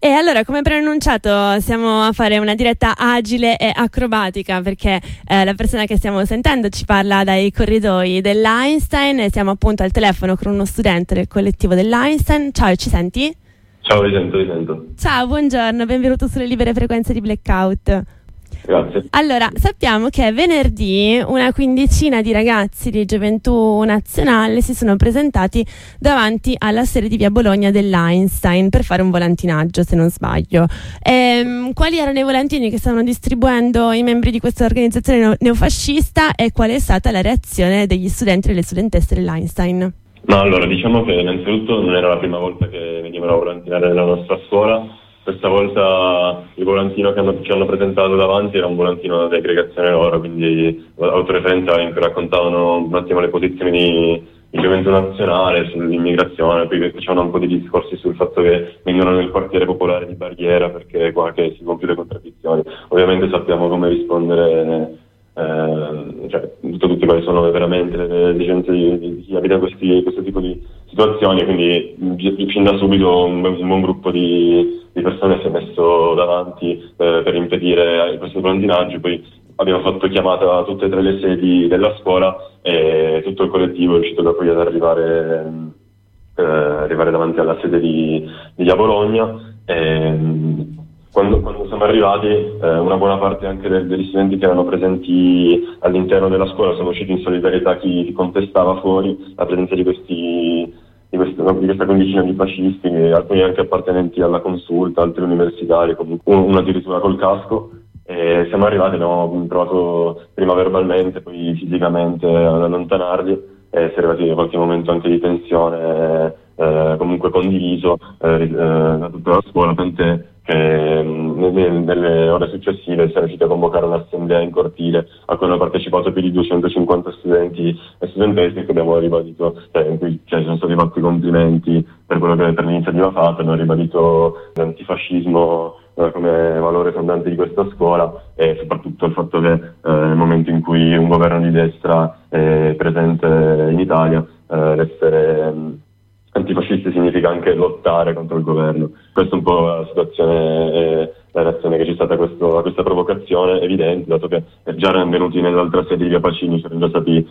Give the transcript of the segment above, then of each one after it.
E allora, come preannunciato, siamo a fare una diretta agile e acrobatica perché la persona che stiamo sentendo ci parla dai corridoi dell'Einstein e siamo appunto al telefono con uno studente del collettivo dell'Einstein. Ciao, ci senti? Ciao, vi sento. Ciao, buongiorno, benvenuto sulle libere frequenze di Blackout. Grazie. Allora, sappiamo che venerdì una quindicina di ragazzi di Gioventù Nazionale si sono presentati davanti alla sede di via Bologna dell'Einstein per fare un volantinaggio, se non sbaglio. Quali erano i volantini che stavano distribuendo i membri di questa organizzazione neofascista e qual è stata la reazione degli studenti e delle studentesse dell'Einstein? Ma allora, diciamo che innanzitutto non era la prima volta che venivano a volantinare nella nostra scuola. Questa volta il volantino che ci hanno presentato davanti era un volantino di aggregazione loro, quindi autoreferenziali in cui raccontavano un attimo le posizioni di Gioventù Nazionale sull'immigrazione, poi facevano un po' di discorsi sul fatto che vengono nel quartiere popolare di Barriera perché qua che si compie le contraddizioni. Ovviamente sappiamo come rispondere, tutti quali sono veramente le esigenze di chi abita questo tipo di situazioni, quindi fin da subito un buon gruppo di persone si è messo davanti per impedire questo volantinaggio. Poi abbiamo fatto chiamata a tutte e tre le sedi della scuola e tutto il collettivo è riuscito da poi ad arrivare davanti alla sede di via Bologna. Quando siamo arrivati, una buona parte anche degli studenti che erano presenti all'interno della scuola sono usciti in solidarietà chi contestava fuori la presenza di questa quindicina di fascisti, alcuni anche appartenenti alla Consulta, altri universitari, comunque uno addirittura col casco. E siamo arrivati, abbiamo provato prima verbalmente, poi fisicamente ad allontanarli e si è arrivati a qualche momento anche di tensione, comunque condiviso da tutta la scuola, tant'è che nelle ore successive si è riusciti a convocare un'assemblea in cortile a cui hanno partecipato più di 250 studenti e studentesse, che abbiamo ribadito, in cui ci sono stati fatti complimenti per l'iniziativa fatta, abbiamo ribadito l'antifascismo come valore fondante di questa scuola e soprattutto il fatto che nel momento in cui un governo di destra è presente in Italia, l'essere antifascisti significa anche lottare contro il governo. Questa è un po' la situazione, la reazione che c'è stata a questa provocazione evidente, dato che già erano venuti nell'altra sede di via Pacini, c'è già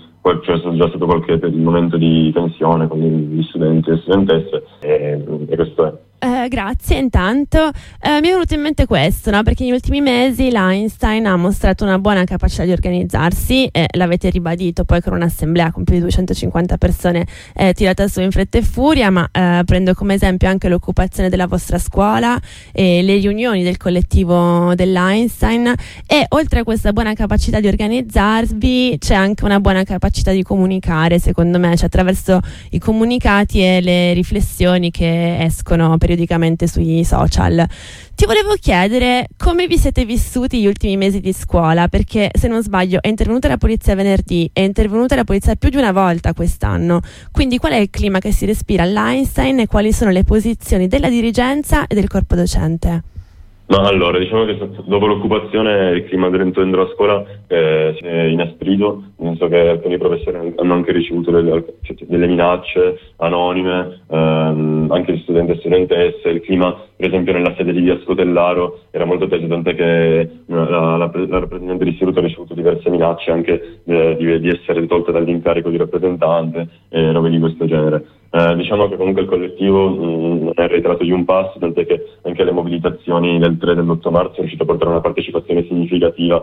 stato qualche momento di tensione con gli studenti e le studentesse e questo è. Grazie, intanto mi è venuto in mente questo, no? Perché negli ultimi mesi l'Einstein ha mostrato una buona capacità di organizzarsi e l'avete ribadito poi con un'assemblea con più di 250 persone tirata su in fretta e furia, ma prendo come esempio anche l'occupazione della vostra scuola e le riunioni del collettivo dell'Einstein, e oltre a questa buona capacità di organizzarvi c'è anche una buona capacità di comunicare, secondo me, cioè attraverso i comunicati e le riflessioni che escono periodicamente sui social. Ti volevo chiedere come vi siete vissuti gli ultimi mesi di scuola, perché se non sbaglio è intervenuta la polizia venerdì, è intervenuta la polizia più di una volta quest'anno, quindi qual è il clima che si respira all'Einstein e quali sono le posizioni della dirigenza e del corpo docente? Ma allora, diciamo che dopo l'occupazione il clima dentro la scuola si è inasprito, nel senso che alcuni professori hanno anche ricevuto delle minacce anonime, anche gli studenti e studentesse. Il clima, per esempio, nella sede di via Scotellaro era molto teso, tant'è che la rappresentante dell'istituto ha ricevuto diverse minacce anche di essere tolta dall'incarico di rappresentante e robe di questo genere. Diciamo che comunque il collettivo non è arretrato di un passo, tant'è che anche le mobilitazioni del 3 e dell'8 marzo è riuscito a portare una partecipazione significativa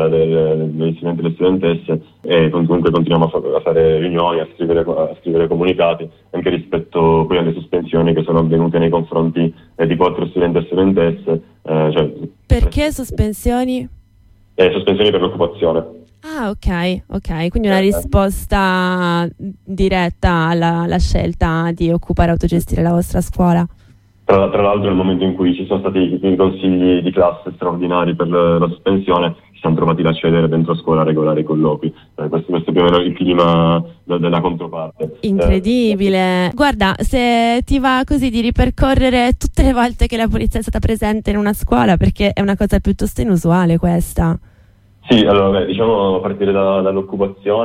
degli studenti e delle studentesse, e comunque continuiamo a fare riunioni, a scrivere comunicati anche rispetto poi alle sospensioni che sono avvenute nei confronti di 4 studenti e studentesse. Perché sospensioni? Sospensioni per l'occupazione. Ah, ok, quindi una risposta diretta alla scelta di occupare e autogestire la vostra scuola. Tra l'altro nel momento in cui ci sono stati i consigli di classe straordinari per la sospensione, ci siamo trovati a cedere dentro scuola a regolare i colloqui. Questo è più o meno il clima della controparte. Incredibile. Guarda, se ti va così di ripercorrere tutte le volte che la polizia è stata presente in una scuola, perché è una cosa piuttosto inusuale questa. Sì, allora diciamo a partire dall'occupazione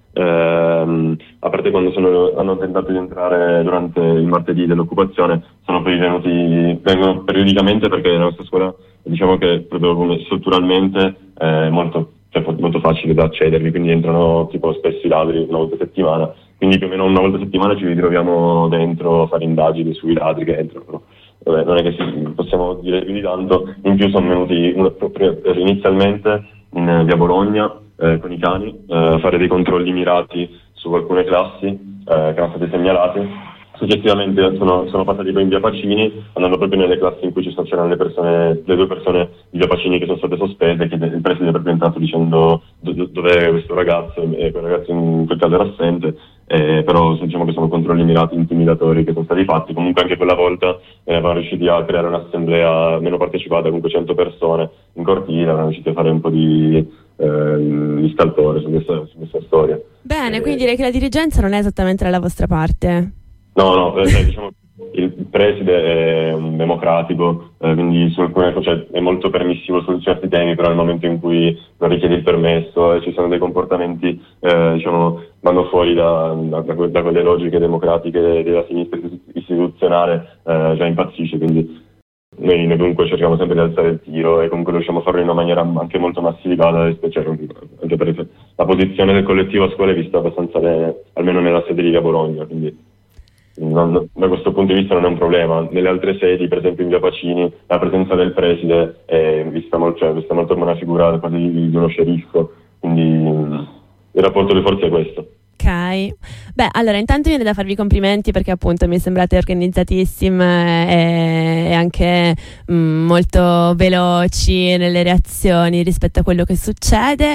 a parte quando hanno tentato di entrare durante il martedì dell'occupazione, vengono periodicamente, perché la nostra scuola, diciamo che proprio come strutturalmente è molto facile da accedervi, quindi entrano tipo spesso i ladri una volta a settimana, quindi più o meno una volta a settimana ci ritroviamo dentro a fare indagini sui ladri che entrano, però vabbè, non è che possiamo dire più di tanto. In più sono venuti inizialmente in via Bologna con i cani a fare dei controlli mirati su alcune classi che erano state segnalate. Successivamente sono passati poi in via Pacini, andando proprio nelle classi in cui c'erano le 2 persone di via Pacini che sono state sospese, che il preside è proprio entrato dicendo dov'è questo ragazzo, e quel ragazzo in quel caso era assente, però diciamo che sono controlli mirati intimidatori che sono stati fatti. Comunque anche quella volta eravamo riusciti a creare un'assemblea meno partecipata, comunque 100 persone in cortile, eravamo riusciti a fare un po' di scalpore su questa storia. Bene, quindi direi che la dirigenza non è esattamente dalla vostra parte. No, diciamo il preside è un democratico, quindi su alcune cose è molto permissivo su certi temi, però nel momento in cui non richiede il permesso e ci sono dei comportamenti, diciamo, vanno fuori da quelle logiche democratiche della sinistra istituzionale, già impazzisce, quindi noi dunque cerchiamo sempre di alzare il tiro e comunque riusciamo a farlo in una maniera anche molto massificata, anche perché la posizione del collettivo a scuola è vista abbastanza bene, almeno nella sede di via Bologna, quindi da questo punto di vista non è un problema. Nelle altre sedi, per esempio in via Pacini, la presenza del preside è vista molto come una figura quasi di uno sceriffo, quindi il rapporto di forza è questo. Ok, beh, allora intanto viene da farvi complimenti perché appunto mi sembrate organizzatissime e anche molto veloci nelle reazioni rispetto a quello che succede.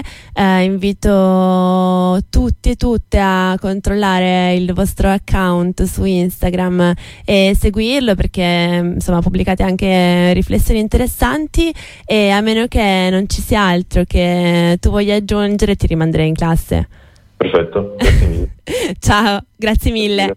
Invito tutti e tutte a controllare il vostro account su Instagram e seguirlo, perché insomma pubblicate anche riflessioni interessanti, e a meno che non ci sia altro che tu voglia aggiungere ti rimanderei in classe. Perfetto, grazie mille. Ciao, grazie mille.